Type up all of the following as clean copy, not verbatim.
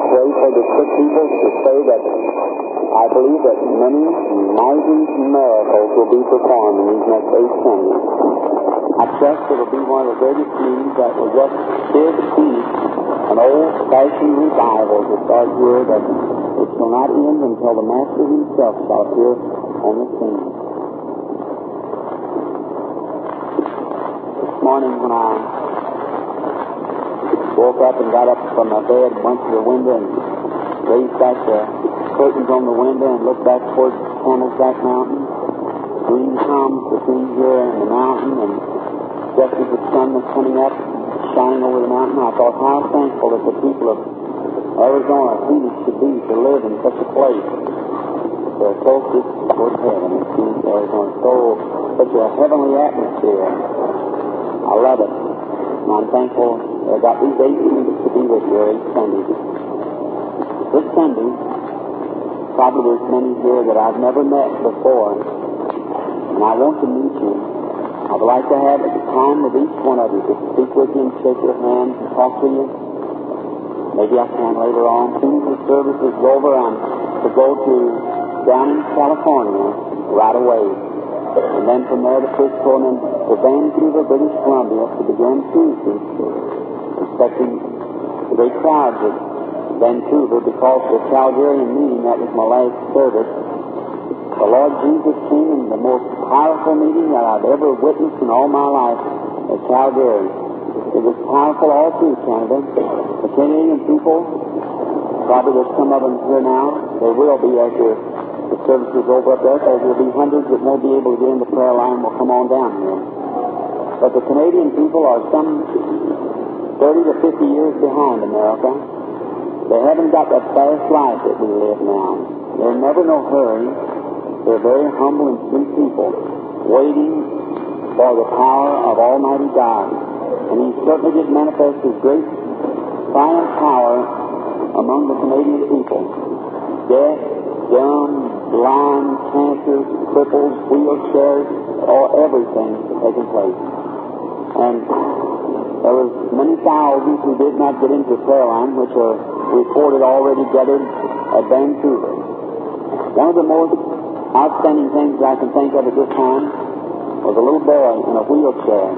pray for the sick people to say that I believe that many mighty miracles will be performed in these next 8 Sundays. I trust it will be one of the greatest meetings that will just stir the seed an old-fashioned revival to start here that it shall not end until the Master himself shall appear on the scene. This morning when I woke up and got up from my bed, went to the window and raised back the curtains on the window and looked back towards Candleback Mountain, green palms between here and the mountain, and just as the sun was coming up, shining over the mountain, I thought how thankful that the people of Arizona, Phoenix, should be to live in such a place. They're closest towards heaven. It seems Arizona such a heavenly atmosphere. I love it. And I'm thankful that I got these 8 weeks to be with you, 8 Sundays. This Sunday, probably there's many here that I've never met before, and I want to meet you. I would like to have the time with each one of you to speak with you and shake your hand and talk to you. Maybe I can later on. As soon as the service is over, I'm to go to down in California right away. And then from there to Frisco and then to Vancouver, British Columbia to begin Tuesday. Expecting great crowds at Vancouver because of the Calgarian meeting. That was my last service. The Lord Jesus came in the most powerful meeting that I've ever witnessed in all my life at Calgary. It was powerful all through Canada. The Canadian people, probably there's some of them here now, they will be after the service is over up there, because there'll be hundreds that won't be able to get in the prayer line will come on down here. But the Canadian people are some 30 to 50 years behind America. They haven't got that fast life that we live now. They're never no hurry. They're very humble and sweet people, waiting for the power of Almighty God. And He certainly did manifest His great triumph power among the Canadian people. Deaf, dumb, blind, cancer, cripples, wheelchairs, everything taking place. And there was many thousands who did not get into the prayer line, which are reported already gathered at Vancouver. One of the most outstanding things that I can think of at this time was a little boy in a wheelchair.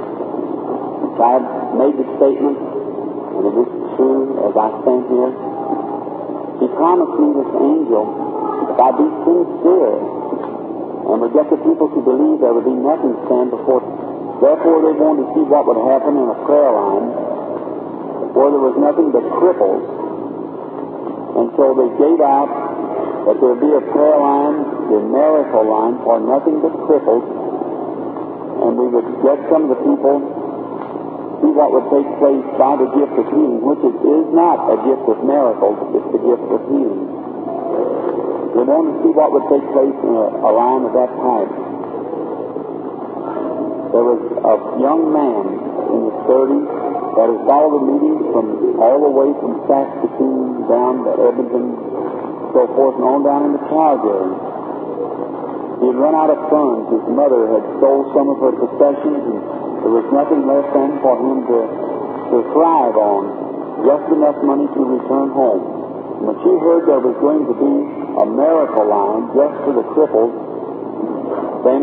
I had made the statement, and it is true as I stand here. He promised me, this angel, if I'd be sincere and would get the people to believe there would be nothing to stand before. Therefore, they wanted to see what would happen in a prayer line where there was nothing but cripples. And so they gave out that there would be a prayer line, the miracle line, for nothing but cripples. And we would let some of the people see what would take place by the gift of healing, which is not a gift of miracles, it's the gift of healing. We wanted to see what would take place in a line of that type. There was a young man in his 30s that had followed the meeting from all the way from Saskatoon down to Edmonton, so forth and on down into Calgary. He had run out of funds. His mother had sold some of her possessions, and there was nothing left then for him to thrive on, just enough money to return home. And when she heard there was going to be a miracle line just for the crippled, then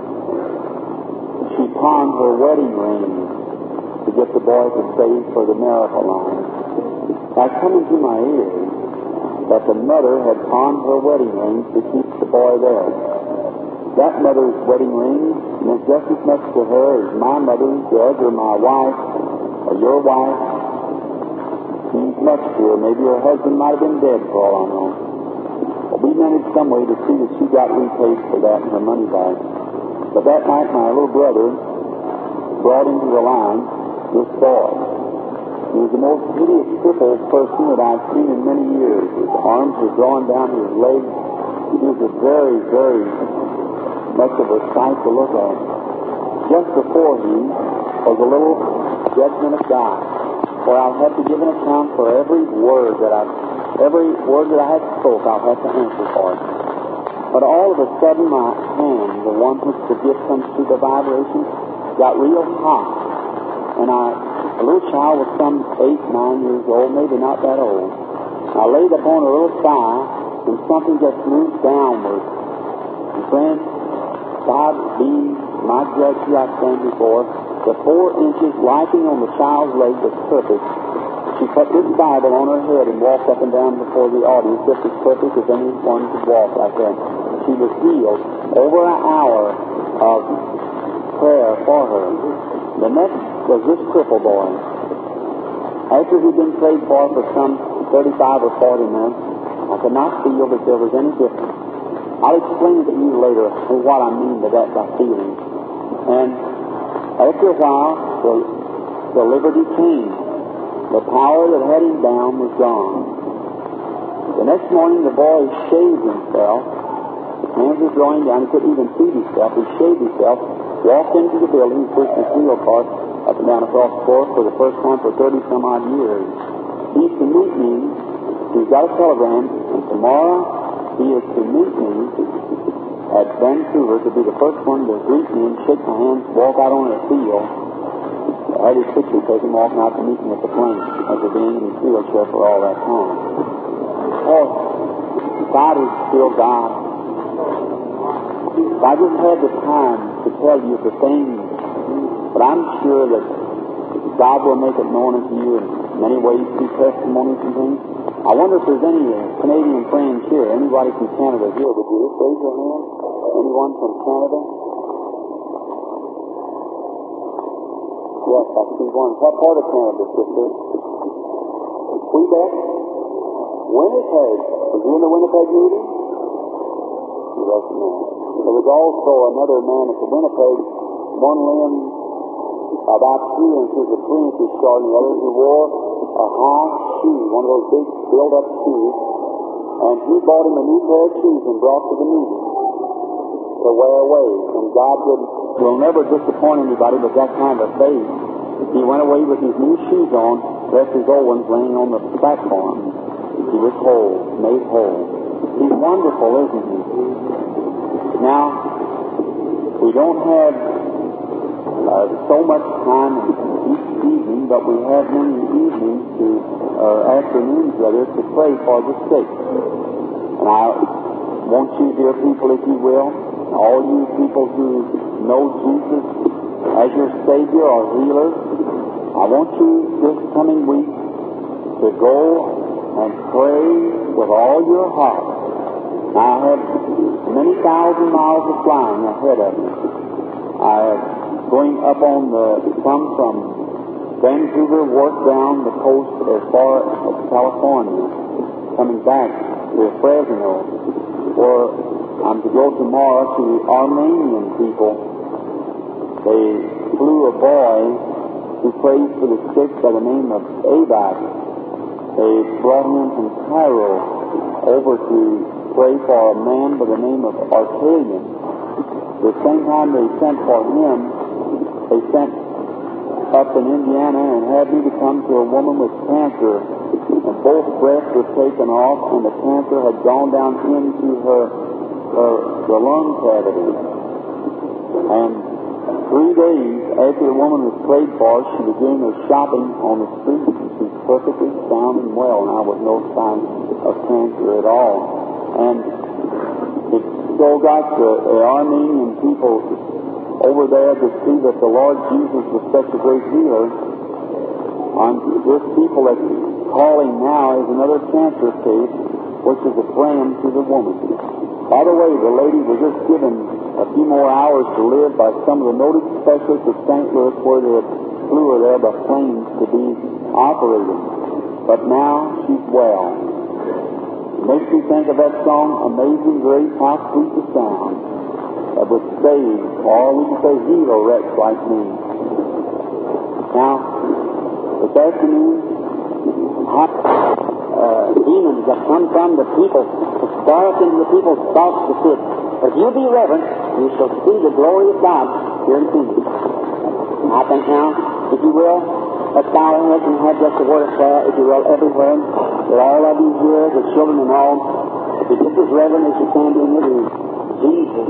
she pawned her wedding ring to get the boy to save for the miracle line. That come into my ears that the mother had pawned her wedding ring to keep the boy there. That mother's wedding ring meant just as much to her as my mother's, yours, or my wife, or your wife. Means much to her. Maybe her husband might have been dead for all I know. But we managed some way to see that she got repaid for that and her money back. But that night, my little brother brought into the line this boy. He was the most hideous, crippled person that I've seen in many years. His arms were drawn down his legs. He was a very, very much of a sight to look at. Just before him was a little judgment of God, where I'll have to give an account for every word that I had spoke. I'll have to answer for it. But all of a sudden, my hand, the one which the gift comes through the vibration, got real hot, and a little child was some 8, 9 years old, maybe not that old. I I laid upon a little thigh, and something just moved downward. And friends, God be my judge who I stand before, the 4 inches lighting on the child's leg was perfect. She put this Bible on her head and walked up and down before the audience just as perfect as anyone could walk like that. She was healed. Over an hour of prayer for her. The next was this cripple boy. After he'd been prayed for some 35 or 40 minutes, I could not feel that there was any difference. I'll explain to you later what I mean by that, by feeling. And after a while, the liberty came. The power that had him down was gone. The next morning, the boy shaved himself. His hands were drawing down. He couldn't even feed himself. He shaved himself, walked into the building, pushed his wheel cart up and down across the floor for the first time for 30-some-odd years. He's to meet me. He's got a telegram, and tomorrow he is to meet me at Vancouver to be the first one to greet me and shake my hand, walk out on the field. I had his picture taken walking out to meet me at the plane after being in his wheelchair for all that time. Oh, God is still God. I just had the time to tell you the things, but I'm sure that God will make it known unto you in many ways through testimonies and things. I wonder if there's any Canadian friends here, anybody from Canada here. Would you just raise your hand? Anyone from Canada? Yes, I see one. What part of Canada, sister? Quebec? Winnipeg. Was you in the Winnipeg meeting? Yes, no. There was also another man at the Winnipeg, one limb about 2 inches or 3 inches short, and the other who wore a high shoe, one of those big build-up shoes, and he bought him a new pair of shoes and brought to the meeting to wear away. And God will never disappoint anybody with that kind of faith. He went away with his new shoes on, left his old ones laying on the platform. He was whole, made whole. He's wonderful, isn't he? Now, we don't have so much time each evening, but we have many evenings afternoons rather, to pray for the sick. And I want you, dear people, if you will, all you people who know Jesus as your Savior or healer, I want you this coming week to go and pray with all your heart. Now, I have many thousand miles of flying ahead of me. I have going up on from Vancouver, work down the coast as far as California, coming back to Fresno, where I'm to go tomorrow to the Armenian people. They flew a boy who prays for the sick by the name of Abak. They brought him from Cairo over to pray for a man by the name of Arcadian. The same time they sent for him, they sent up in Indiana and had me to come to a woman with cancer, and both breasts were taken off, and the cancer had gone down into the lung cavity. And 3 days after the woman was prayed for, she was doing her shopping on the street. She's perfectly sound and well now, with no sign of cancer at all. And it so got the Armenian people over there to see that the Lord Jesus was such a great healer. This people that's calling now is another cancer case, which is a friend to the woman. By the way, the lady was just given a few more hours to live by some of the noted specialists at St. Louis, where they flew her there by planes to be operated. But now she's well. It makes me think of that song, Amazing Grace, how sweet the sound that would save, or we can say heal a wretch like me. Now, this afternoon, demons that come from the people, spark into the people's thoughts to sit. If you be reverent, you shall see the glory of God here in Phoenix. I think now, if you will, let's bow our heads and have just a word of prayer, if you will, everywhere, with all of you here, the children and all, if you get as reverent as you can be in your room. Jesus.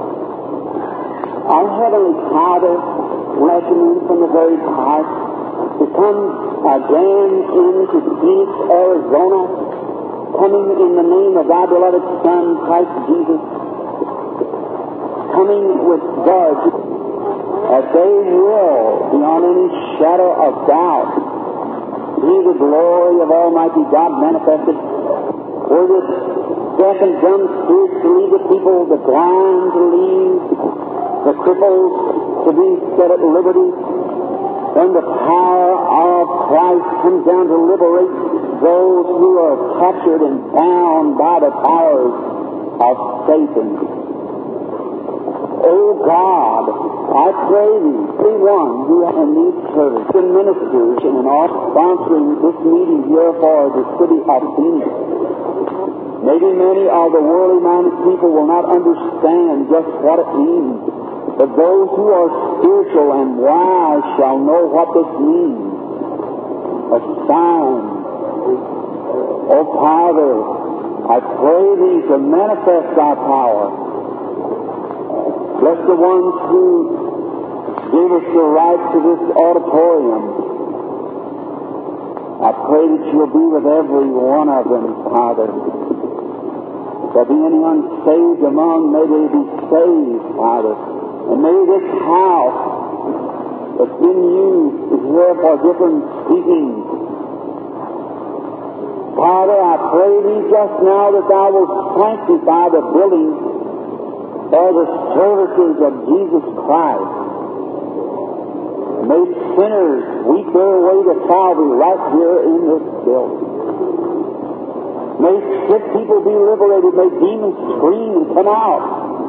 Our Heavenly Father, listening from the very heart, to come again into Phoenix, Arizona, coming in the name of thy beloved Son, Christ Jesus, coming with God, that they will, beyond any shadow of doubt, see the glory of Almighty God manifested, where the deaf and dumb spirits to lead the people, the blind to lead, the cripples to be set at liberty, then the power of Christ comes down to liberate those who are captured and bound by the powers of Satan. Oh God, I pray Thee, everyone who in these churches and ministers and all sponsoring this meeting here for the city of Phoenix. Maybe many of the worldly-minded people will not understand just what it means, but those who are spiritual and wise shall know what this means. A sign. Oh Father, I pray Thee to manifest Thy power. Bless the ones who gave us the right to this auditorium. I pray that You'll be with every one of them, Father. If there be any unsaved among, may they be saved, Father. And may this house that's been used is here for different speakings. Father, I pray Thee just now that Thou wilt sanctify the building for the services of Jesus Christ. May sinners weep their way to Calvary right here in this building. May sick people be liberated. May demons scream and come out.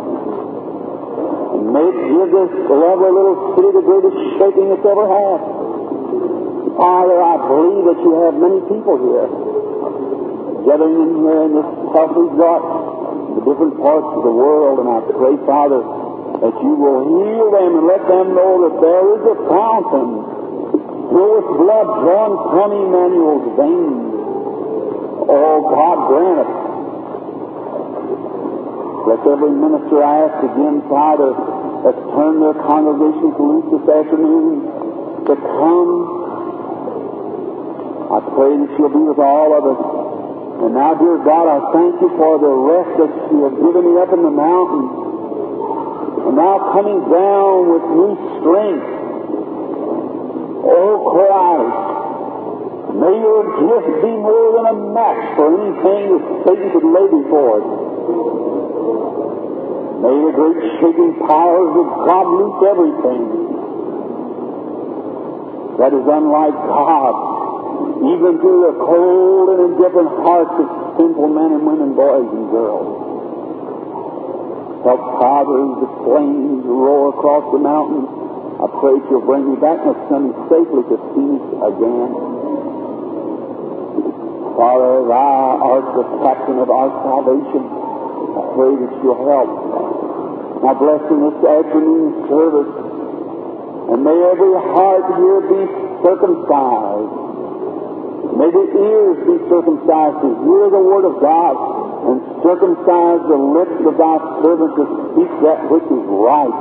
And may it give this lovely little city the greatest shaking it's ever had. Father, I believe that You have many people here, gathering in here in this tough resort, the different parts of the world, and I pray, Father, that You will heal them and let them know that there is a fountain filled with blood drawn from Emmanuel's veins. Oh, God, grant it. Let every minister ask again, Father, let's turn their congregations loose this afternoon to come. I pray that You'll be with all of us. And now, dear God, I thank You for the rest that You have given me up in the mountains. And now coming down with new strength. Oh, Christ, may Your gift be more than a match for anything that Satan could lay before us. May the great shaking powers of God loose everything that is unlike God, even to the cold and indifferent hearts of sinful men and women, boys and girls. Help, Father, as the flames roar across the mountains. I pray that You'll bring me back next Sunday safely to Phoenix again. Father, Thou art the captain of our salvation. I pray that You'll help. Now bless in this afternoon service, and may every heart here be circumcised. May the ears be circumcised to hear the Word of God, and circumcise the lips of Thy servant to speak that which is right.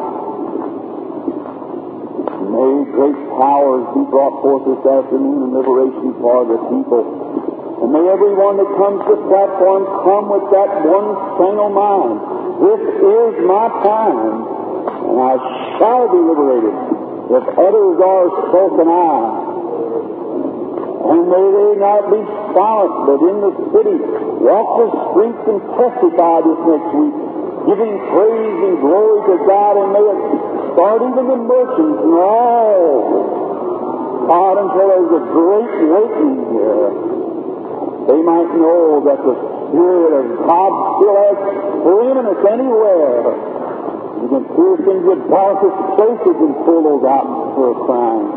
May great powers be brought forth this afternoon in liberation for the people. And may everyone that comes to the platform come with that one single mind. This is my time, and I shall be liberated. If others are, so can I. And may they not be silent, but in the city walk the streets and testify this next week, giving praise and glory to God, and may it start even the merchants and all. God, until there's a great awakening here, they might know that the Spirit of God still has preeminence anywhere. You can pierce into the darkest places and pull those out for a crime.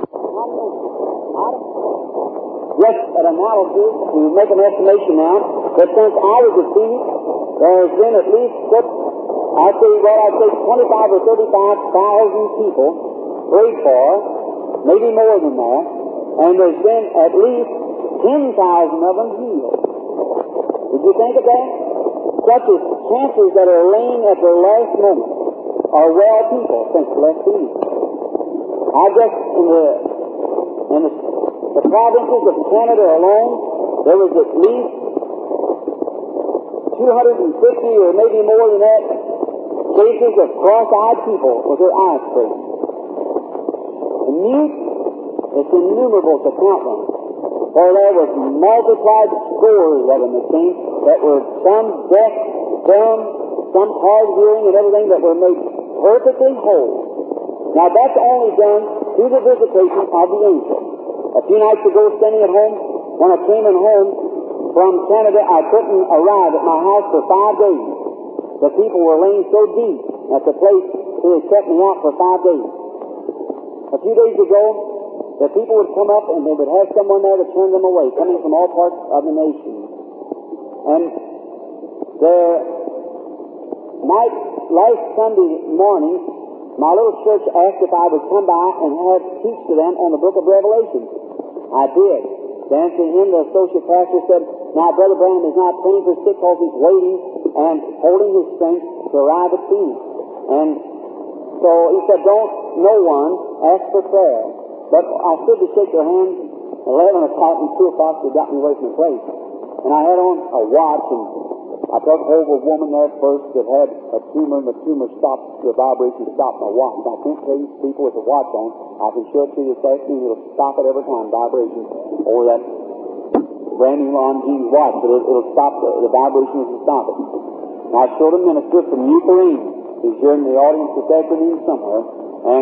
Just an analysis to make an estimation now that since I was at Phoenix, there has been at least, I'd say 25 or 35,000 people prayed for, maybe more than that, and there's been at least 10,000 of them healed. Did you think of that? Such as cancers that are laying at their last moment are well people since last week. I guess in the In the provinces of Canada alone, there was at least 250 or maybe more than that cases of cross-eyed people with their eyes closed. The mute, it's innumerable to count them. For there was multiplied scores of them, it seems, that were some deaf, dumb, some hard hearing and everything that were made perfectly whole. Now that's only done through the visitation of the angel. A few nights ago, standing at home, when I came in home from Canada, I couldn't arrive at my house for 5 days. The people were laying so deep at the place, so they kept me out for 5 days. A few days ago, the people would come up and they would have someone there to turn them away, coming from all parts of the nation. And last Sunday morning, my little church asked if I would come by and teach to them on the book of Revelation. I did. Then to him, the associate pastor said, now Brother Branham is not praying for sick because he's waiting and holding his strength to arrive at peace. And so he said, no one ask for prayer. But I stood to shake their hand 11 o'clock and 2 o'clock, they got me away from the place. And I had on a watch, and I took hold of a woman there first that had a tumor, and the tumor stopped, the vibration stopped my watch. I can't tell you people with a watch on. I can show it to you this afternoon. It'll stop it every time, vibration, over that brand new Ron G's watch, but it'll stop the vibration will stop it. And I showed a minister from Ukraine. He's here in the audience this afternoon somewhere, and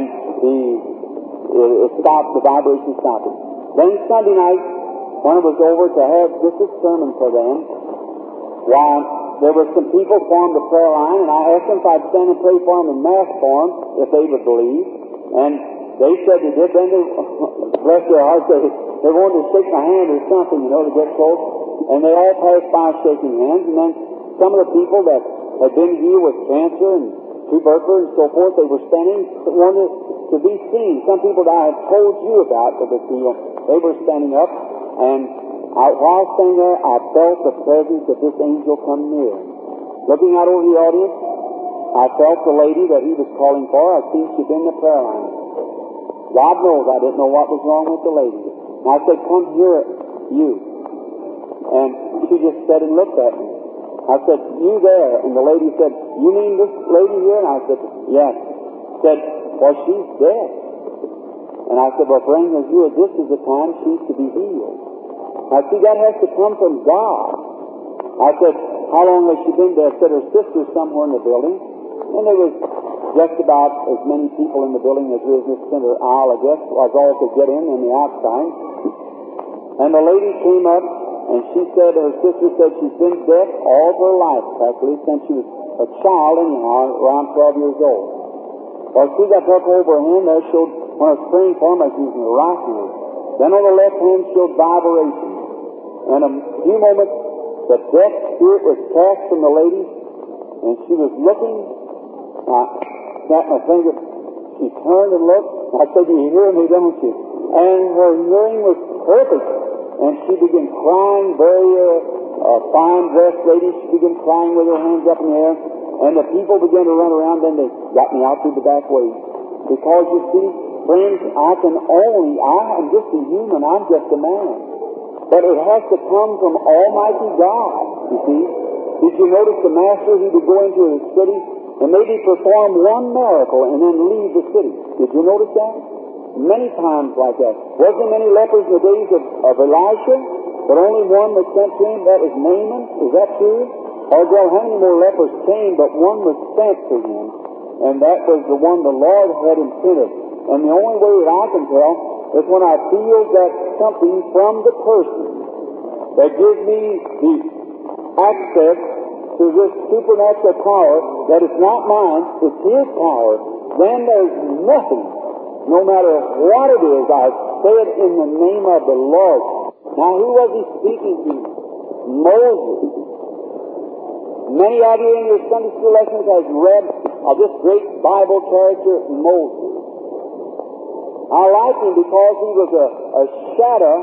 it stopped, the vibration stopped it. Then Sunday night, when it was over to have just a sermon for them, while there were some people formed a prayer line, and I asked them if I'd stand and pray for them in mass form, if they would believe. And they said they did. Then they, bless their hearts, they wanted to shake my hand or something, to get close. And they all passed by shaking hands. And then some of the people that had been healed with cancer and tuberculosis and so forth, they were standing, wanted to be seen. Some people that I have told you about that was healed, they were standing up, and while standing there, I felt the presence of this angel come near. Looking out over the audience, I felt the lady that he was calling for. I seen she'd been in the prayer line. God knows I didn't know what was wrong with the lady. And I said, come here, you. And she just sat and looked at me. I said, you there. And the lady said, you mean this lady here? And I said, yes. Said, well, she's dead. And I said, well, for any of you, this is the time she's to be healed. Now, see, that has to come from God. I said, how long has she been there? I said, her sister's somewhere in the building. And there was just about as many people in the building as there is in this center aisle, I guess, was all could get in the outside. And the lady came up, and she said, her sister said she's been deaf all of her life, practically, since she was a child anyhow, around 12 years old. Well, she got took over her hand, there showed, when I was praying for him, I was using the right hand. Then on the left hand showed vibration. In a few moments, the deaf spirit was cast from the lady, and she was looking. I snapped my finger. She turned and looked. I said, you hear me, don't you? And her hearing was perfect. And she began crying, very fine-dressed lady. She began crying with her hands up in the air. And the people began to run around. Then they got me out through the back way. Because, you see, friends, I am just a human. I'm just a man. But it has to come from Almighty God, you see. Did you notice the master, he would go into his city and maybe perform one miracle and then leave the city? Did you notice that? Many times like that. Wasn't there many lepers in the days of Elisha, but only one was sent to him? That was Naaman. Is that true? Or well, how many more lepers came, but one was sent to him, and that was the one the Lord had intended. And the only way that I can tell is when I feel that something from the person that gives me the access to this supernatural power that is not mine, it's His power, then there's nothing, no matter what it is, I say it in the name of the Lord. Now, who was He speaking to? Moses. Many of you in your Sunday school lessons have read of this great Bible character, Moses. I like him because he was a shadow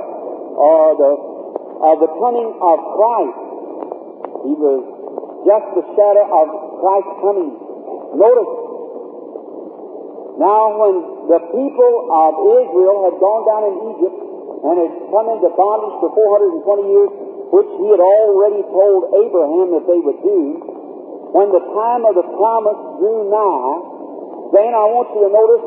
of the coming of Christ. He was just the shadow of Christ's coming. Notice, Now, when the people of Israel had gone down in Egypt and had come into bondage for 420 years, which he had already told Abraham that they would do, when the time of the promise drew nigh, then I want you to notice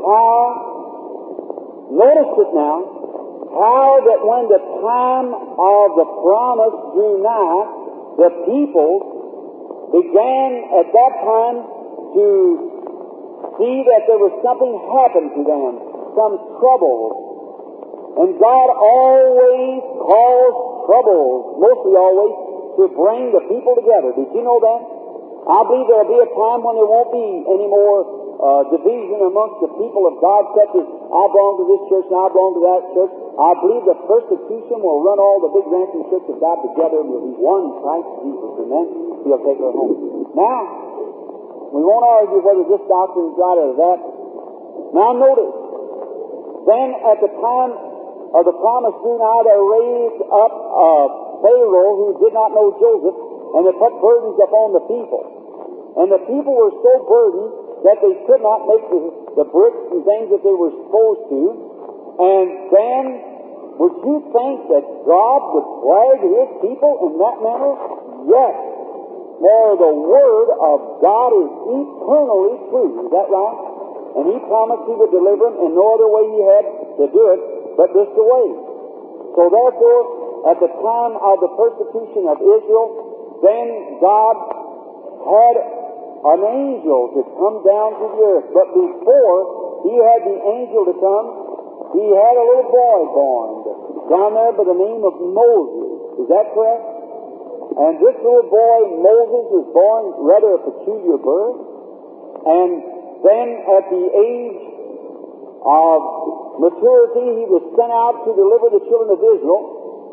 it now, how that when the time of the promise drew nigh, the people began at that time to see that there was something happened to them, some trouble. And God always caused troubles, mostly always, to bring the people together. Did you know that? I believe there will be a time when there won't be any more division amongst the people of God, such as I belong to this church and I belong to that church. I believe the persecution will run all the big ranching churches of God together and will be one Christ Jesus, and then He'll take her home. Now, we won't argue whether this doctrine is right or that. Now notice, then at the time of the promise drew nigh, they raised up Pharaoh who did not know Joseph, and they put burdens upon the people. And the people were so burdened that they could not make the bricks and things that they were supposed to. And then, would you think that God would plague His people in that manner? Yes. For the Word of God is eternally true. Is that right? And He promised He would deliver them, and no other way He had to do it but this way. So therefore, at the time of the persecution of Israel, then God had an angel to come down to the earth. But before He had the angel to come, He had a little boy born down there by the name of Moses. Is that correct? And this little boy, Moses, was born rather a peculiar birth. And then at the age of maturity, he was sent out to deliver the children of Israel,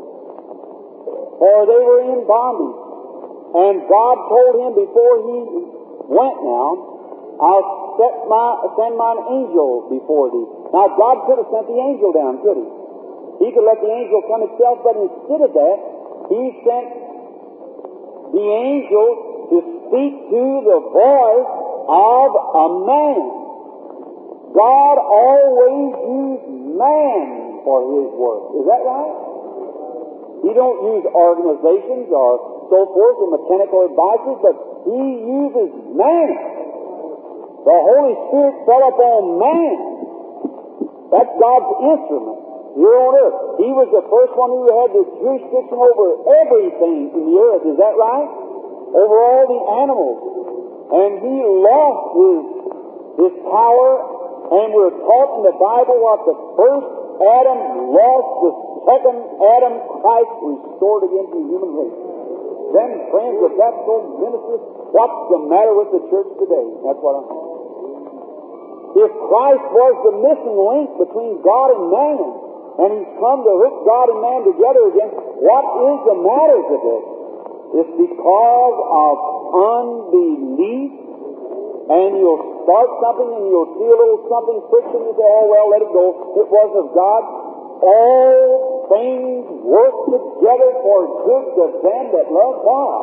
for they were in bondage. And God told him before he went now, I'll send mine angel before thee. Now, God could have sent the angel down, could He? He could let the angel come Himself, but instead of that, He sent the angel to speak to the voice of a man. God always used man for His work. Is that right? He don't use organizations or so forth or mechanical advices, but He uses man. The Holy Spirit fell upon man. That's God's instrument here on earth. He was the first one who had the jurisdiction over everything in the earth. Is that right? Over all the animals. And He lost His power, and we're taught in the Bible what the first Adam lost, the second Adam, Christ restored again to the human race. Then, friends, if that's so ministers, what's the matter with the church today? That's what I'm saying. If Christ was the missing link between God and man, and He's come to hook God and man together again, what is the matter today? It's because of unbelief, and you'll start something and you'll see a little something friction, you say, oh well, let it go. It was of God. All things work together for good to them that love God.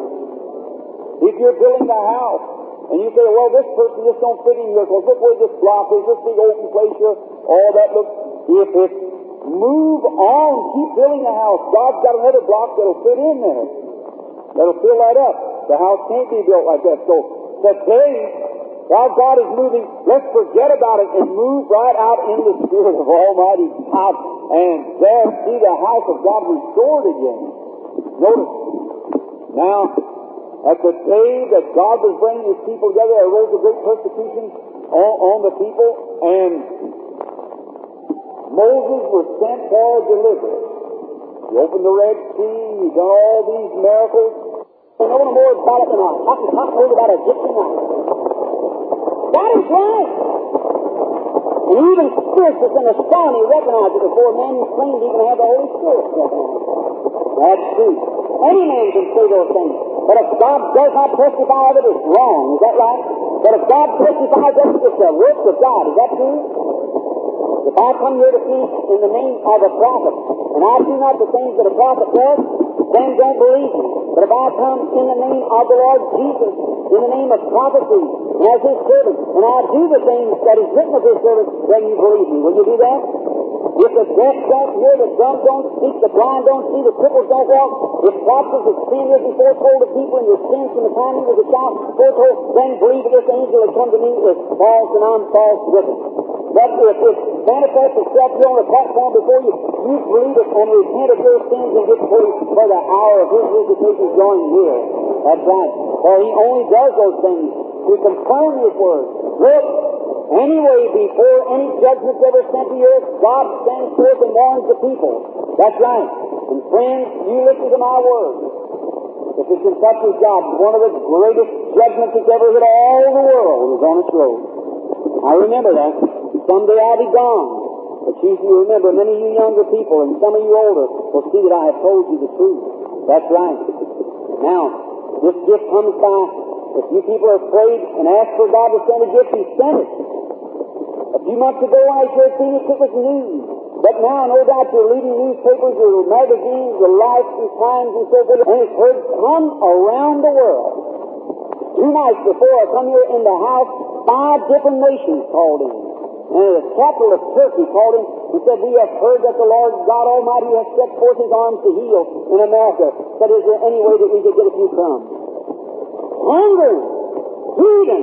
If you're building a house, and you say, well, this person just don't fit in here, because look where this block is, this big open place here, all that looks, if it move on, keep building a house. God's got another block that'll fit in there. That'll fill that up. The house can't be built like that. So today, while God is moving, let's forget about it and move right out in the Spirit of Almighty God and there see the house of God restored again. Notice, now, at the day that God was bringing His people together, there arose a great persecution on the people, and Moses was sent for a deliverer. He opened the Red Sea, He done all these miracles. I know no more about it than a hot word about Egyptian knife. That is right. And even spiritualists and astronomy recognize it before men claimed even to have the Holy Spirit. That's true. Any man can say those things. But if God does not testify of it, it's wrong. Is that right? But if God testifies of it, it's a work of God. Is that true? If I come here to preach in the name of a prophet, and I do not the things that a prophet does, then don't believe me. But if I come in the name of the Lord Jesus, in the name of prophecy, and as His servant, and I'll do the things that is written of His servant, then you believe me. Will you do that? If the deaf don't hear, the dumb don't speak, the blind don't see, the cripples don't walk, if prophets of sin is before told of people and your sins from the time you was a child foretold, then believe that this angel that come to me is false and I'm false with it. But if it manifests itself here on the platform before you, you believe it and repent of your sins and get free, for the hour of His visitation is drawing near. That's right. For He only does those things to confirm His word. Look, anyway, before any judgment's ever sent to you, God stands forth and warns the people. That's right. And friends, you listen to my word. If it's in such a job, one of the greatest judgments that's ever hit all the world is on its road. I remember that. Someday I'll be gone. But you remember, many of you younger people and some of you older will see that I have told you the truth. That's right. Now, this gift comes by, if you people are afraid and ask for God to send a gift, He sent it. A few months ago I shared Phoenix, it was news. But now, no doubt, your leading newspapers, your magazines, your Life and Times and so forth, and it's heard come around the world. 2 nights before I come here in the house, 5 different nations called in. And the capital of Turkey called in and said, we have heard that the Lord God Almighty has stretched forth His arms to heal in America. Said, is there any way that we could get a few crumbs? Hunger, freedom.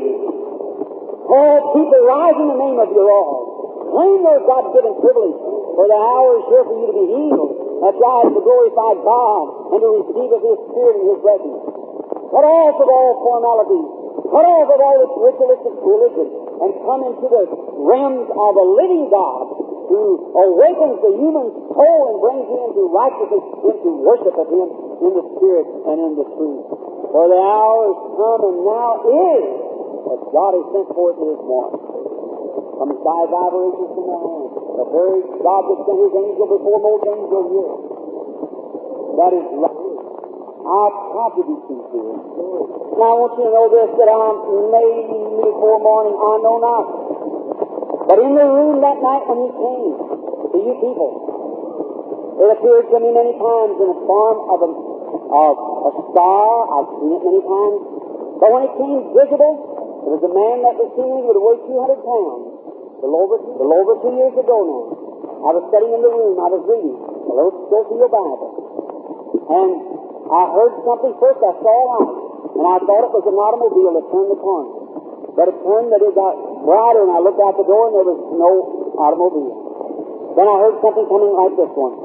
All people rise in the name of your Lord. Claim their God-given privilege, for the hour is here for you to be healed. That's right, to glorify God and to receive of His Spirit and His blessing. Cut off of all formalities. Cut off of all this ritualistic religion and come into the realms of a living God who awakens the human soul and brings you into righteousness, into worship of Him in the Spirit and in the truth. For the hour is come and now is that God has sent forth His warrant. From His five vibrations from the hand. The very God that sent His angel before most angels here. That is right. I've tried to be sincere. Now I want you to know this, that I may before morning, I know not. But in the room that night when He came to you people, it appeared to me many times in the form of a star. I've seen it many times. But when it came visible, it was a man that was seemingly would weigh 200 pounds. A little over 2 years ago now. I was sitting in the room, I was reading a little Scofield Bible. And I heard something first, I saw a light. And I thought it was an automobile that turned the corner. But it turned, that it got brighter, and I looked out the door, and there was no automobile. Then I heard something coming like this one.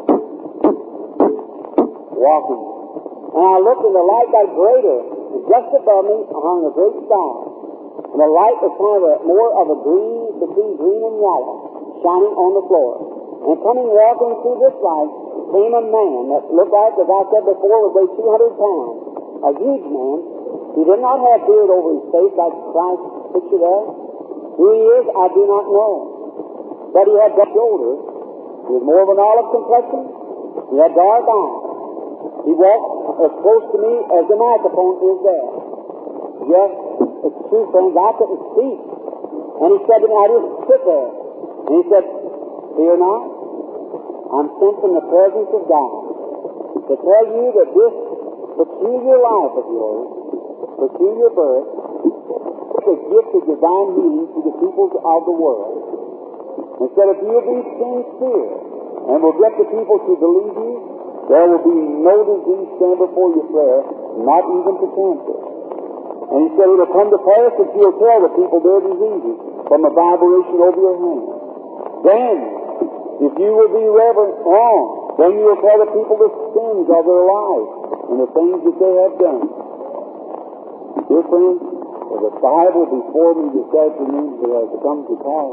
Walking. And I looked, and the light got greater. And just above me hung a great star. And the light was kind of more of a green, between green and yellow, shining on the floor. And coming walking through this light came a man that looked like, as I said before, would weigh 200 pounds. A huge man. He did not have beard over his face like Christ's picture there. Who he is, I do not know. But he had dark shoulders. He was more of an olive complexion. He had dark eyes. He walked as close to me as the microphone is there. Yes, it's true, friends, I couldn't speak. And he said to me, I just sit there. And he said, fear not. I'm sent from the presence of God to tell you that this peculiar life of yours, peculiar birth, is a gift of divine healing to the peoples of the world. And said, if you'll be sincere and will get the people to believe you, there will be no disease stand before your prayer, not even to cancer. And he said, it'll come to pass that you'll tell the people their diseases from a vibration over your hand. Then, if you will be reverent, then you will tell the people the sins of their life and the things that they have done. Dear friends, there's a Bible before me this afternoon that has come to pass.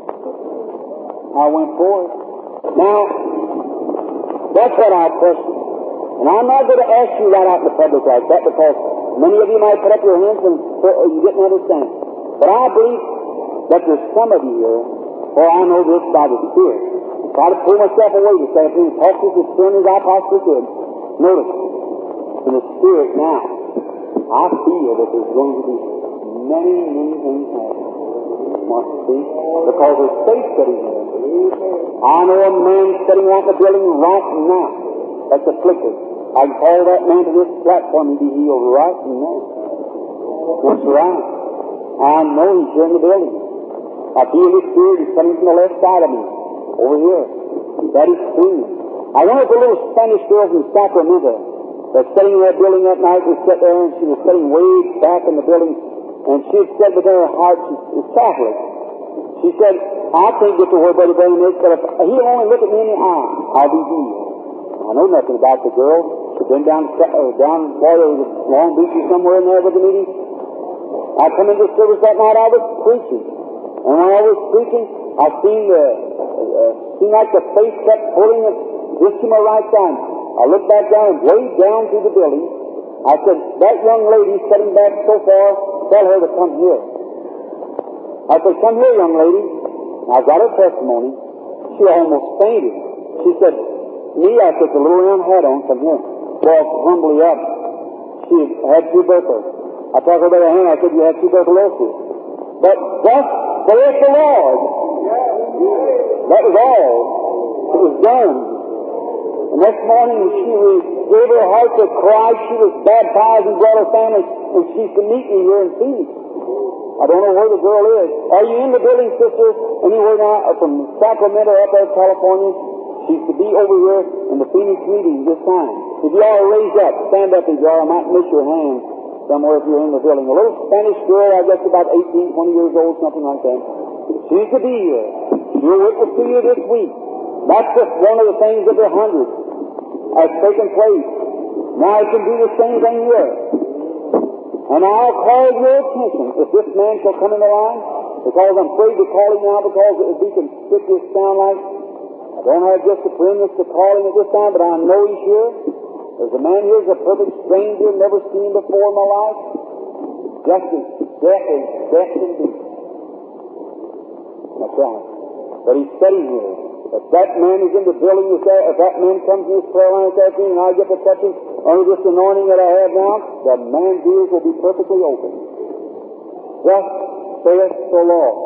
I went forth. Now, that's what I question. And I'm not going to ask you right out in the public like that, because many of you might put up your hands and you didn't understand. But I believe that there's some of you here, for I know this by the Spirit. Try to pull myself away this afternoon, talk to you as soon as I possibly could. Notice, in the Spirit now, I feel that there's going to be many, many things happening. Must see, because there's faith sitting here. I know a man sitting out in the building right now that's afflicted. I can call that man to this platform and be healed right now. That's right. I know He's here in the building. I feel His Spirit is coming from the left side of me, over here. That is true. I wonder if the little Spanish girl from Sacramento that's sitting in that building that night was sitting there, and she was sitting way back in the building, and she had said within her heart, she's Catholic. She said, I can't get to where Brother Branham is, but if He'll only look at me in the eye, I'll be healed. I know nothing about the girl. She'd been down Florida, Long Beach or somewhere in there with the meeting. I come into service that night, I was preaching. And when I was preaching, I seemed like the face kept pulling it just to my right side. I looked back down and way down through the building. I said, that young lady sitting back so far, tell her to come here. I said, come here, young lady. I got her testimony. She almost fainted. She said, me, I took a little round hat on, come here. Walked humbly up. She had tuberculosis. I took her by the hand, I said, you have tuberculosis. But thus saith the Lord. That was all. It was done. The next morning, she gave her heart to Christ. She was baptized and brought her family, and she's to meet me here in Phoenix. I don't know where the girl is. Are you in the building, sister? Anywhere now, from Sacramento up there, California? She's to be over here in the Phoenix meeting this time. If you all raise up, stand up as you are. I might miss your hand somewhere if you're in the building. A little Spanish girl, I guess about 18, 20 years old, something like that. She's to be here. She'll witness to you this week. That's just one of the things of the 100 has taken place. Now I can do the same thing here. And I'll call your attention if this man shall come in the line, because I'm afraid to call him now because it would be conspicuous sound like. I don't have just the firmness to call him at this time, but I know he's here. There's a man here who's a perfect stranger, never seen before in my life. Just as deaf can be. That's right. But he's sitting here. If that man is in the building, if that man comes to this prayer line this afternoon and I get to touch him under this anointing that I have now, the man's ears will be perfectly open. Thus saith the Lord.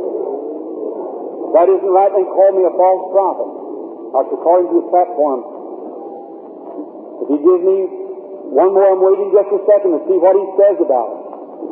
That isn't right, then call me a false prophet. That's according to his platform. If he gives me one more, I'm waiting just a second to see what he says about it.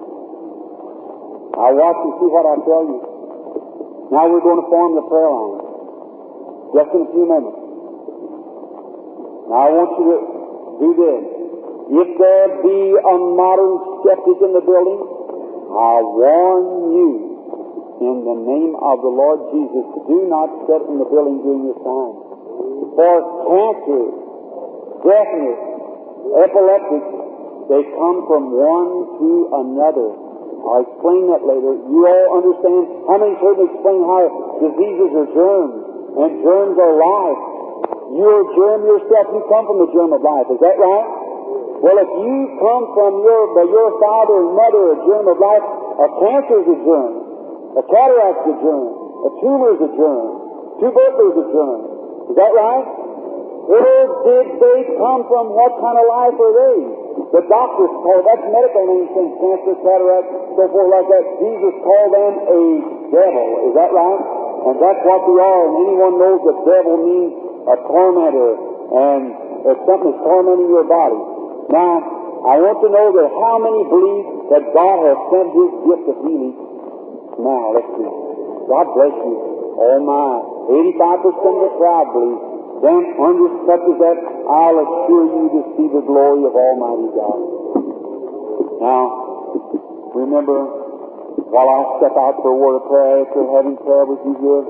I'll watch and see what I tell you. Now we're going to form the prayer line. Just in a few moments. Now I want you to do this. If there be a modern skeptic in the building, I warn you, in the name of the Lord Jesus, do not sit in the building during this time. For cancer, deafness, epileptics, they come from one to another. I'll explain that later. You all understand. How many heard me explain how diseases are germs, and germs are life? You're a germ yourself. You come from the germ of life. Is that right? Well, if you come from your father and mother a germ of life, a cancer is a germ, a cataract is a germ, a tumor is a germ, tuberculosis is a germ. Is that right? Where did they come from? What kind of life are they? The doctors call that's medical names, things, cancer, cataract, so forth like that. Jesus called them a devil. Is that right? And that's what they are. And anyone knows that devil means a tormentor, and if something is tormenting your body. Now, I want to know that how many believe that God has sent His gift of healing. Now, let's see. God bless you. Oh my, 85% of the crowd believe. Then, under such as that, I'll assure you to see the glory of Almighty God. Now, remember, while I step out for a word of prayer after having prayer with you here,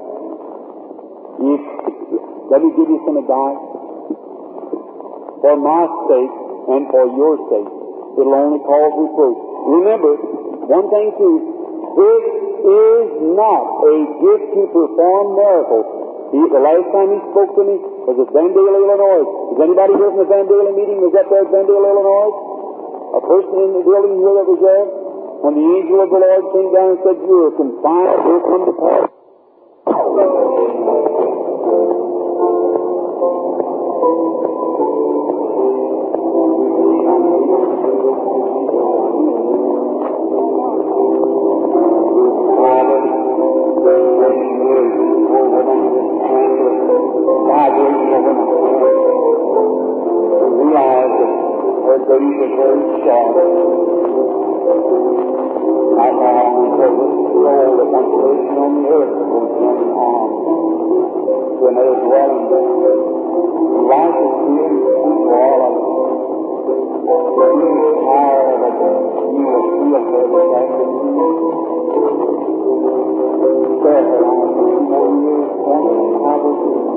let me give you some advice. For my sake and for your sake, it'll only cause reproof. Remember, one thing too, this is not a gift to perform miracles. The last time he spoke to me was at Vandale, Illinois. Is anybody here from the Vandale meeting? Was that there at Vandale, Illinois? A person in the building here that was there? When the angel of the Lord came down and said, you are confined, you'll come to pass. this soul that once lived on the earth will turn on to another dwelling. Life is here for all of us. You are tired of it. You will feel for this afternoon. Careful, I have 2 more years on the Calvary.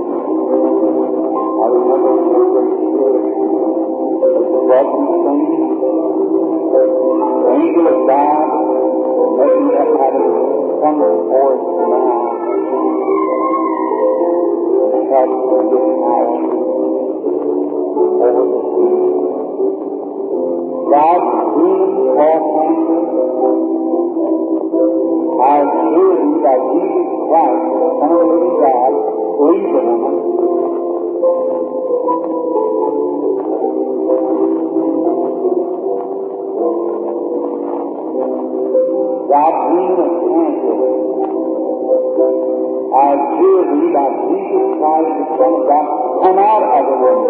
I remember the great Spirit. The blood and singing. The angel of God. Making that having come forth now. The help of this power over the sea. God's healing all cancer. I assure you that Jesus Christ, the Son of the living God, freed the woman. God's healing of cancer. I assure you that Jesus Christ, the Son of God, come out of the woman.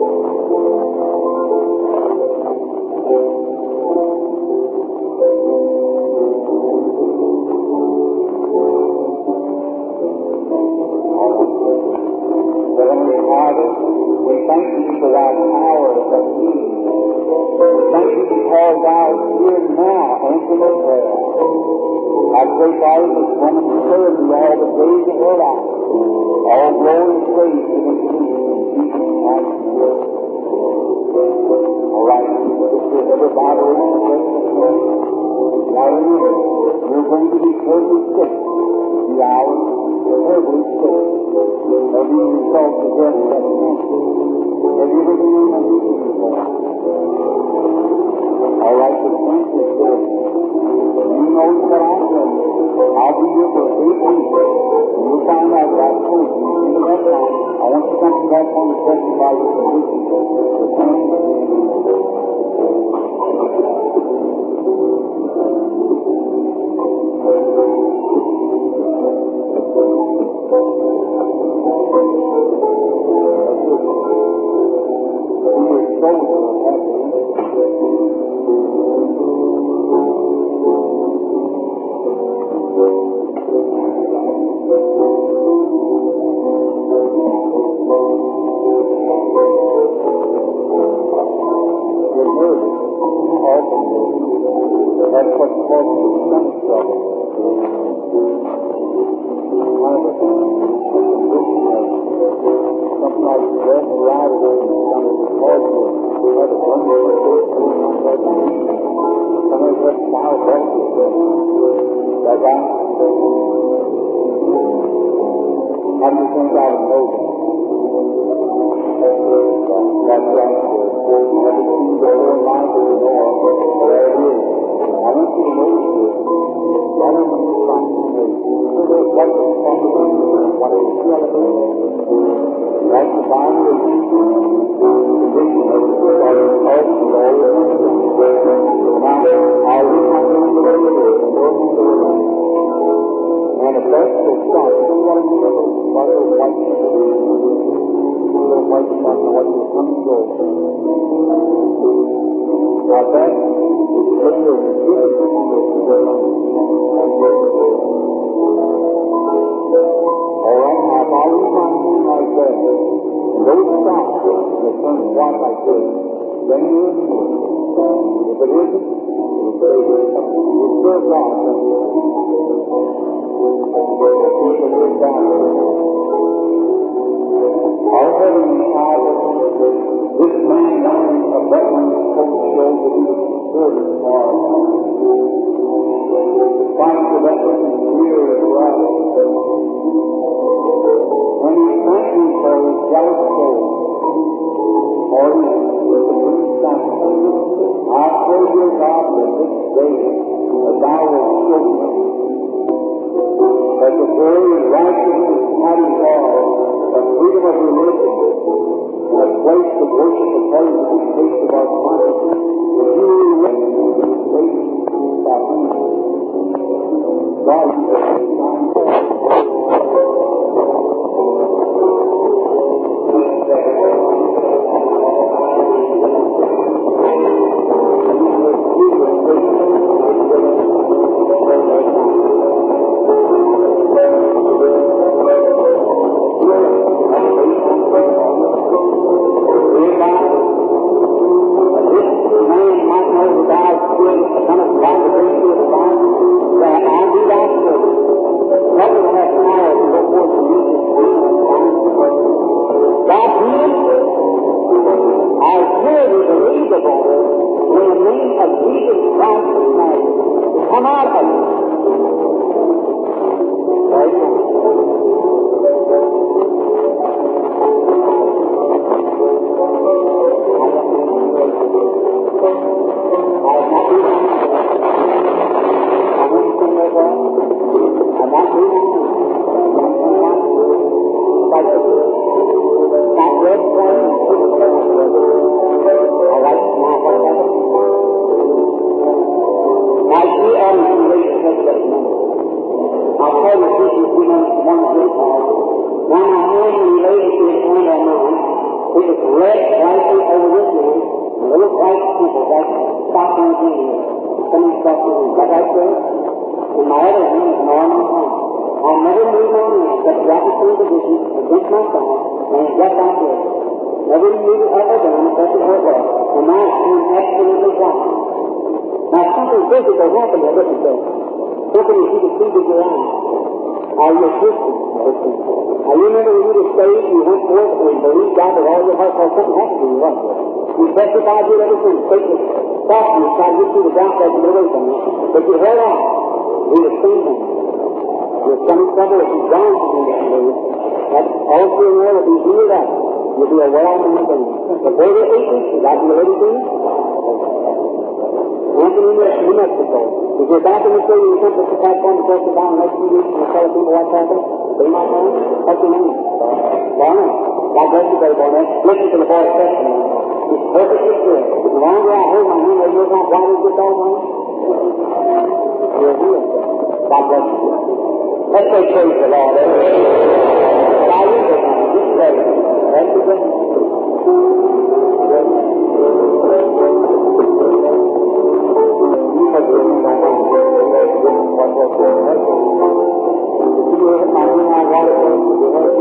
Heavenly Father, we thank you for that power of healing. We thank you because thou art here now answering prayer. I pray, Father, this woman serve you all the days of her life. All glory and praise to the King in Jesus Christ's name. All right, sister, everybody in the church this morning, now remember, you're going to be terribly sick. The hour, terribly sick. Maybe you result of death that cancer. Have you ever been in a meeting before? All right, the cancer is there. You know what I'm saying. I'll be here for 8 weeks. And you'll find out what I told you. You see that time. I want you to come to that point and testify your condition. The cancer is come out of it. Right now. But you held on. He was thinking. There's some trouble if you've gone through that move. That also in there will be healed up. You'll be a well-known thing. But where the 8 inches, like you ready to do? Anthony, New Mexico. If you're back in the city, you come to the platform to talk about in the next few weeks and tell people what's happened, they might know. What's your name? Barnett. God bless you, brother Barnett. Listen to the boy's testimony. It's perfectly clear. The longer I hold my hand, I know not why they get all mine. You're here. God bless you. Let's say praise the Lord. Now you go now. Just pray. That's the good. You have been in my mind. What was your heart? If you were my hand, I want to pray for your heart.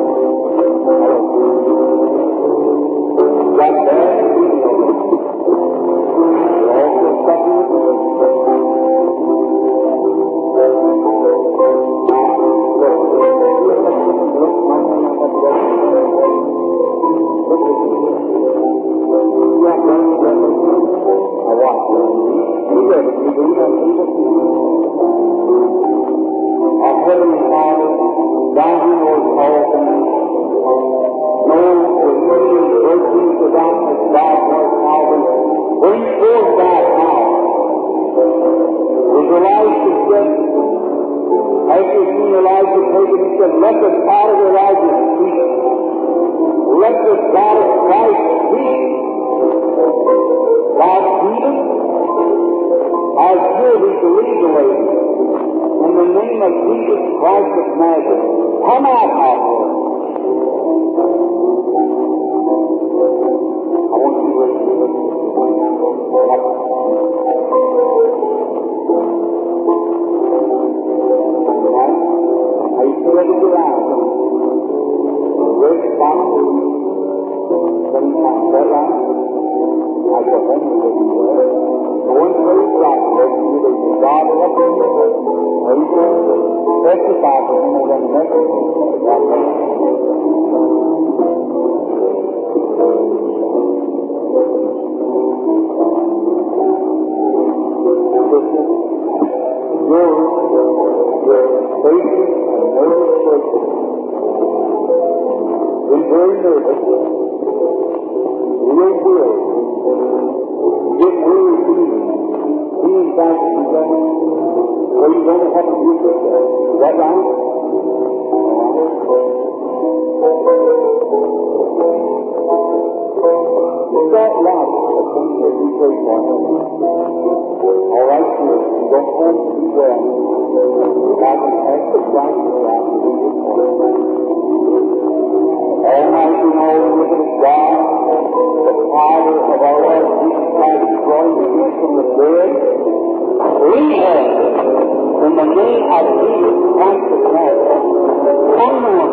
God bless you. You're also suffering with you. Our Heavenly Father, thou who knows all things, knows the many virtues of that which thou hast Calvary, bring forth thy power. As Elijah said, after seeing Elijah taken, he said, let the God of Elijah speak. Let the God of Christ speak. Thou Stephen, I hear thee to lead the way. In the name of Jesus Christ of Nazareth, come out, my Lord. I want you to listen to this. Are you still ready to get out? Red spot, 7 times that line. I got home with you there. The one place right, let you either be God or up in you. Or you can testify for him over the next your faces and nervous person. Been very nervous. Real good. Get really easy. Being back to the game. Well, you don't have to do this. Is that right? Is that life a thing that you pray for? All right, sir. Go home to be well. I can ask the Christ to allow you to do this for you. Almighty and all-omnipotent God, the Father of our Lord Jesus Christ, drawing you from the dead, lead her in the name of Jesus Christ of Nazareth. Come on.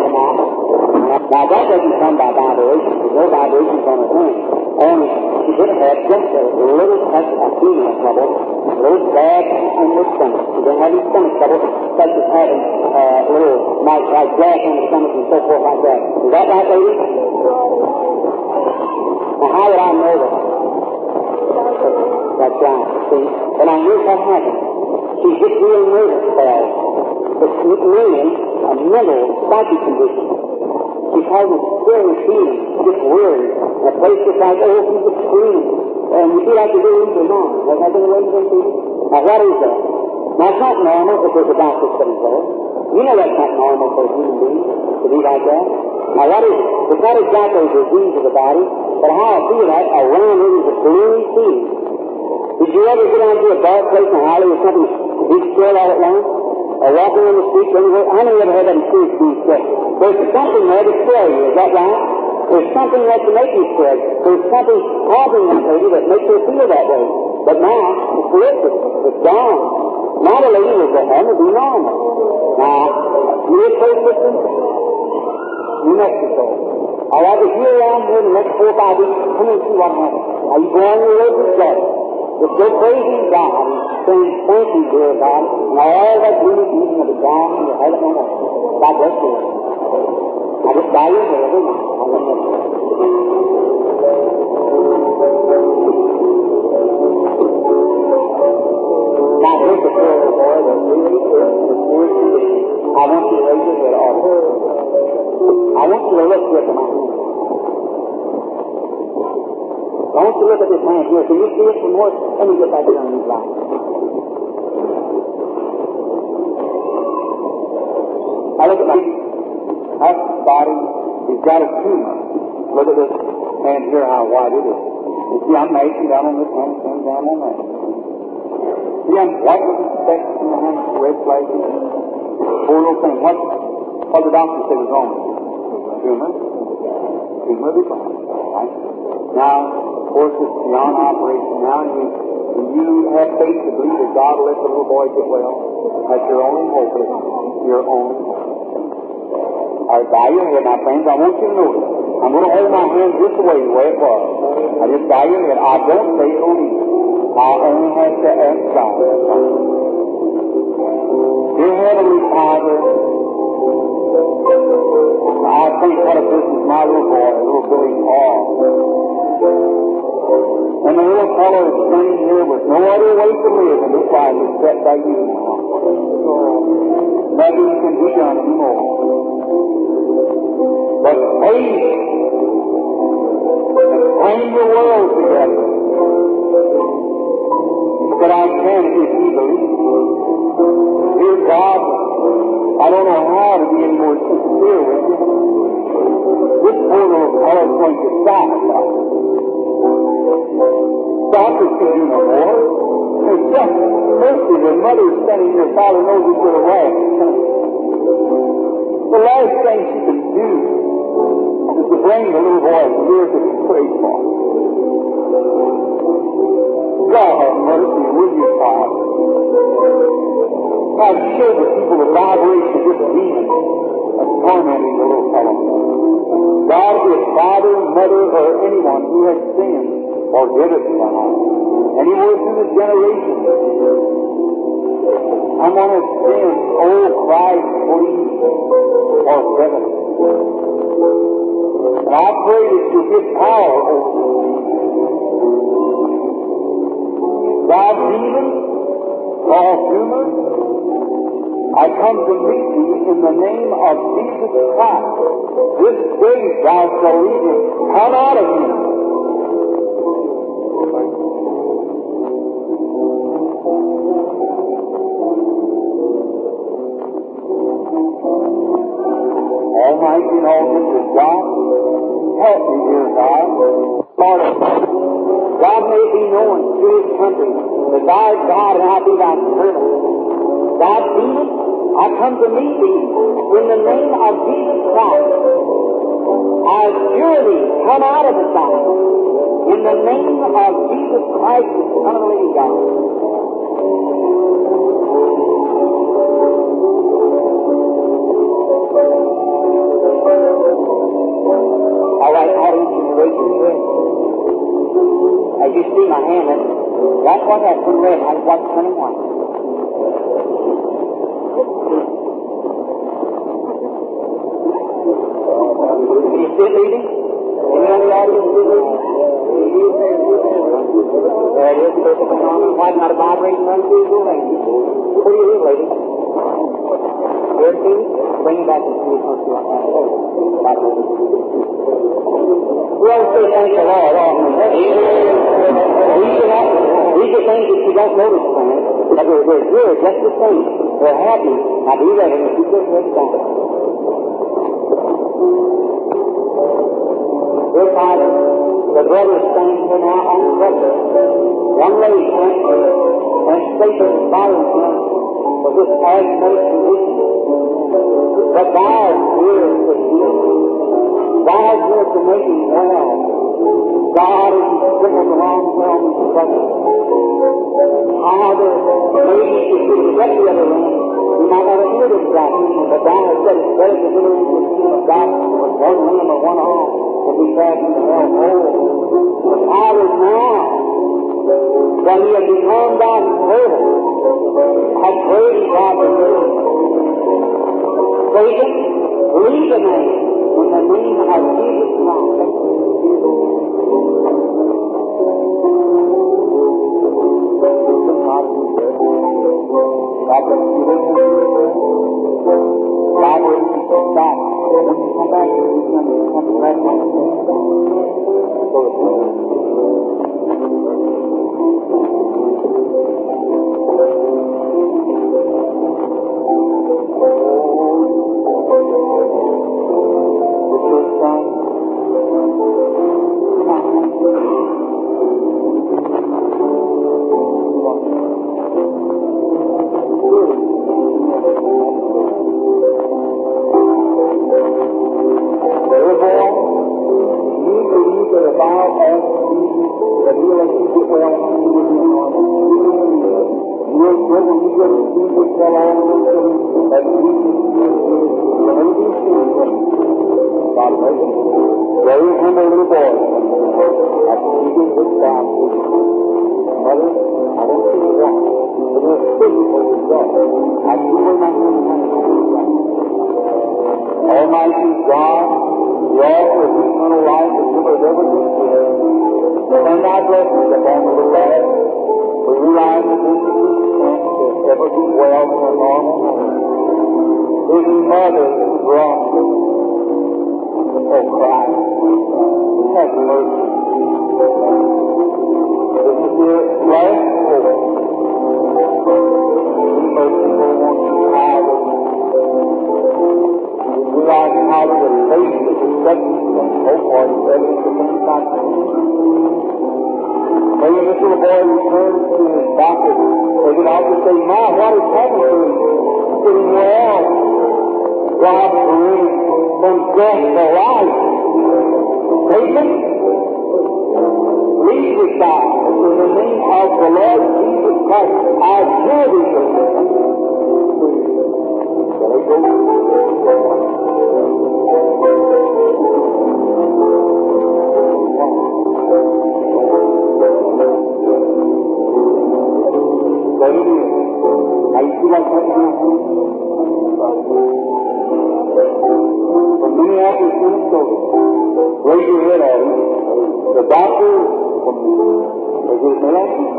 Now that doesn't come by vibration, because no vibration's on a thing. Only to get a had just a little touch of female trouble, a little bad in their stomach. She didn't have any stomach trouble, such as having a little like gas in the stomach and so forth like that. Is that right, lady? Now, how would I know that? That's right. See? But now, here's what happened. She gets real nervous spells. It's meaning a mental, psychic condition. She causes scary feelings. She gets worried. A place just like, oh, she's just screaming. And you feel like you're doing your mind. Has that been the way you've been feeling? Now, what is that? Now, it's not normal if there's a doctor sitting there. You know that's not normal for a human being to be like that. Now, what is it? It's not exactly a disease of the body, but how I feel that around it is a gloomy feeling. Did you ever get onto a dark place in Holly or something be still all at once? Or walking on the street anywhere? I never ever had that experience being still. There's something there to scare you, is that right? There's something there to make you scared. There's something causing that lady that makes her feel that way. But now, it's lifted. It's gone. Now the lady will go home and be normal. Now, you place system? New Mexico. All right, if you're around here in the next 4 or 5 weeks, come and see what happens. Are you going your way to God? Just go praising God and saying, thank you, dear God, and all that really eating of the gone and you have it no more. God bless you. I just bow your head every night. Now, here's the poor little boy that really is in a serious condition. I want you to raise your head all the way. I want you to look here to my hand. I want you to look at this hand here. Can you see it from more? Let me get back here on these lines. Now look at my body. He's got a tumor. Look at this hand here, how wide it is. You see, I'm making down on this hand and down on that. See, I'm white with the specks in the hand, red places. Poor little thing. What the doctor said was wrong? Tumor. Tumor be gone. Right? Now, of course, it's beyond operation now, and you have faith to believe that God will let the little boy get well. That's your only hope, isn't it? Your only hope. All right, bow your head, my friends. I want you to know it. I'm going to hold my hand just the way it was. I just bow your head. I don't say it on you. I only have to ask God. Dear Heavenly Father, I think what if this is my little boy, little Billy Paul. And the little fellow is standing here with no other way to live in this life except by you now. So, nothing can be done anymore. But faith and bring the world together. But I can if you believe. Dear God, I don't know how to be any more sincere with you. This poor little fellow is going to die. Doctors can do no more. There's just mercy. The mother's standing here. Father knows it's your last thing. The last thing she can do is to bring the little boy here to be prayed for. God have mercy, will you, Father? God, show the people the vibration of this demon that's tormenting the little fellow. God, if father, mother, or anyone who has sinned, forgive us, God. Anyone through the generations, someone has sinned, oh Christ, please, forgive us. And I pray that you give power over this demon. God, demon, all humor, I come to meet thee in the name of Jesus Christ. This day thou shalt leave him. Come out of him. Almighty and all-good God, help me, dear God. Lord, God may be known through his country that thou art God and I be thy servant. God, demon, I come to meet thee in the name of Jesus Christ. I assure thee, come out of the side in the name of Jesus Christ, the Son of the living God. All right, audience, you raise your hand. As you see my hand, that's what has been red. That's what's turning white. Are you still leading? Any other audience still leading? There it is. Focusing on the white, not a vibrating, unusual lady. Where do you live, lady? Here, see? Bring it back and see if it's like that. We always say thank the Lord often. These are things that you don't notice, friends, but they're good, just the same. They're happy. Now be ready and keep your head down. Dear Father, the brothers standing here now on the altar. One lady went straight to the Father for this aggravated condition. But thou art here to heal. Thou art here to make him well. God is crippled along here on these struggles. Father, maybe if you could get the other room, you might not have heard this doctrine, but thou hast said it's better to enter into the kingdom of God with one limb or one arm than be cast into hell whole. But Father, now that he has become thy servant, I pray thee, God, to live. Satan, leave the man in the name of Jesus Christ. Almighty God, the author of eternal life, the giver of everything good, send thy blessings upon the little lad. We realize that this is his strength to ever be well in a normal home. His mother is wrong. Oh, Christ, have mercy. This is your last hope. Be merciful once you Father. Realize how the faith is acceptance and hope are the evidence of things not seen. Maybe this little boy returns to his doctor, or the doctor says, "Ma, what has happened to him?" Sitting well, God brings from death to life. Satan, leave this guy in the name of the Lord Jesus Christ. I adjure thee, Satan. There he goes. Now you see like that now? From Minneapolis, Minnesota. Raise your head at him. The doctor from, was it Minneapolis?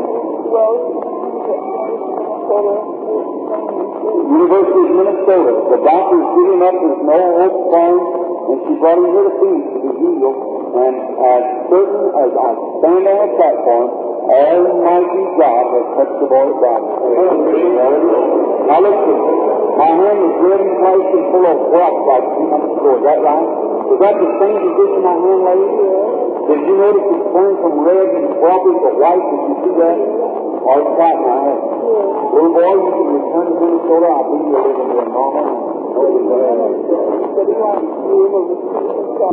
University of Minnesota. The doctor is giving up his no hope phone, and she brought him here to see him to be healed. And as certain as I stand on the platform, Almighty God has touched the boy down. Now listen, my hand is red and placed and full of rock like 2 months ago. Is that right? Is that the same condition my hand laid? Did you notice it turned from red and floppy to white? Did you see that? Or it's white now. Little boy, you can return to Minnesota. I'll be here living to a normal.